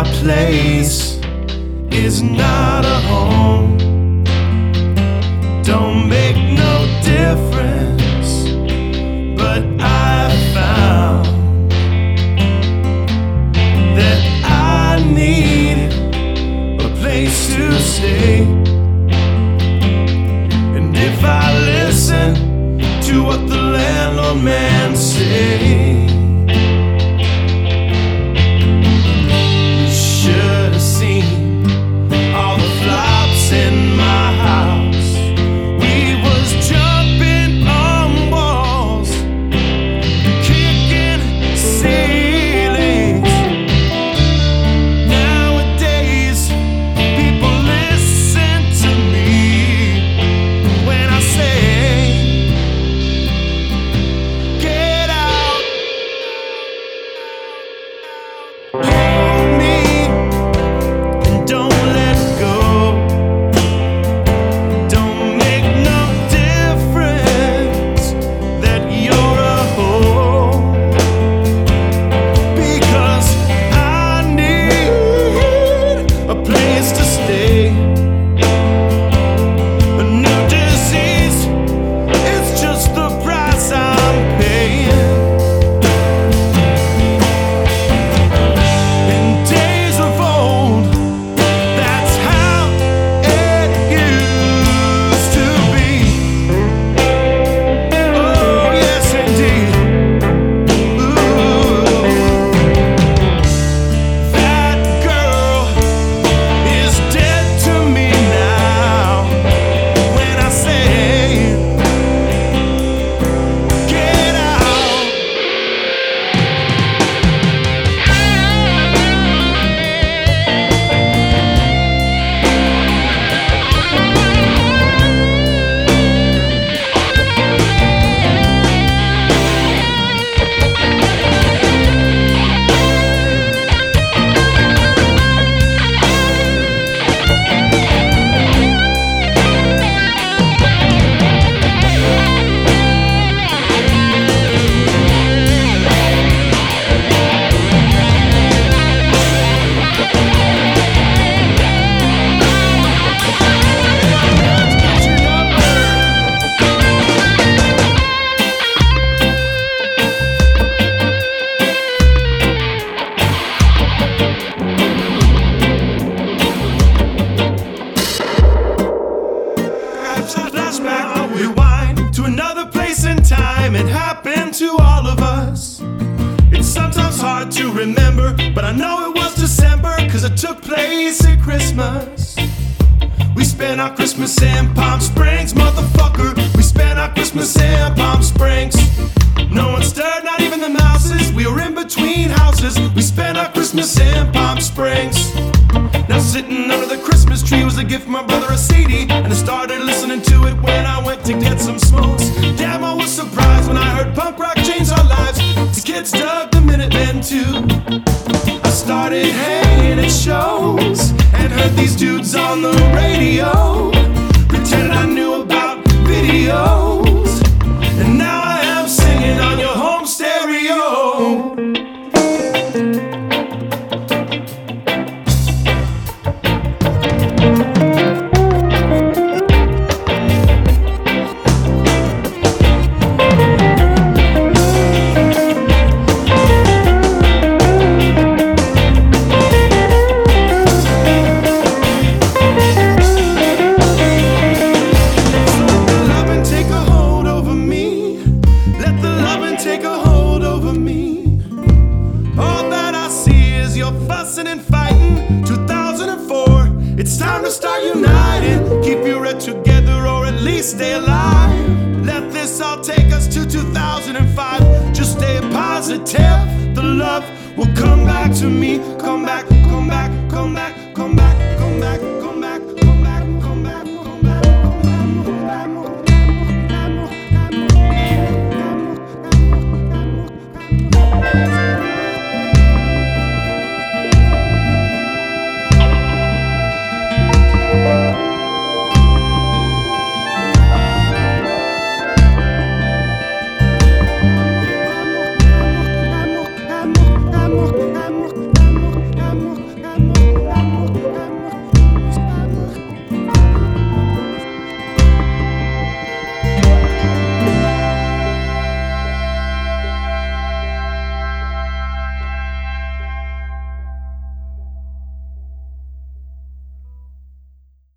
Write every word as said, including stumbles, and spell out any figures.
place is not a home. Don't make no difference, but I found that I need a place to stay. And if I listen to what the landlord man say, you should have seen all the flops in my house. We was jumping on walls, kicking ceilings. Nowadays, people listen to me when I say, get out. Hold me and don't let go. Don't make no difference that you're a hoe, because I need a place to stay. A new disease, it's just the price I'm paying. In days of old, that's how it used to be. Oh, yes, indeed. Ooh. That girl is dead to me now when I say, get out. Flashback, I'll rewind to another place in time. It happened to all of us. It's sometimes hard to remember, but I know it was December, cause it took place at Christmas. We spent our Christmas in Palm Springs, motherfucker. We spent our Christmas in Palm Springs. No one stirred, not even the mouses. We were in between houses. We spent our Christmas in Palm Springs. Now sitting under the Christmas tree was a gift from my brother, a C D, and I started listening to it when I went to get some smokes. Damn, I was surprised when I heard punk rock changed our lives. The kids dug the Minutemen too. I started hanging at shows and heard these dudes on the radio, pretended I knew about videos, and now I am singing on your home stereo. Fussing and fighting, two thousand four. It's time to start uniting. Keep your head together or at least stay alive. Let this all take us to two thousand five. Just stay positive. The love will come back to me. Come back, come back, come back.